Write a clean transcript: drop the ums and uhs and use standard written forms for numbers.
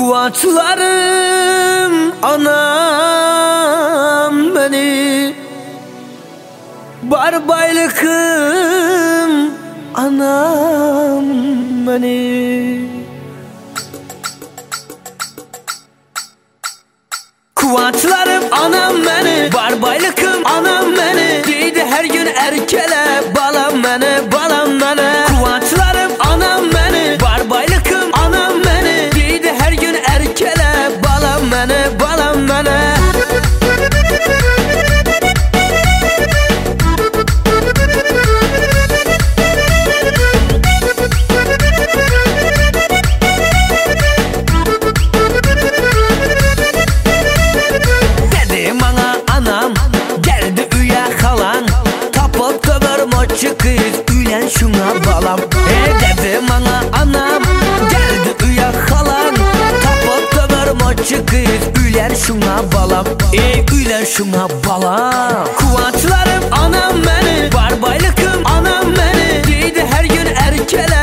Kuatlarım anam beni, var baylıkım anam beni. Kuatlarım anam beni, var baylıkım anam beni. Deydi her gün erkele balam beni, balam beni. Kuatlarım anam beni, var baylıkım anam beni. Deydi her gün erkele balam beni, balam beni. Kız ülen şuna balam, dedi bana anam. Geldi uya halan, tapıp döver maçı kız ülen şuna balam, ülen şuna balam. Kuatlarım anam beni, var baylıkım anam beni. Deydi her gün erkele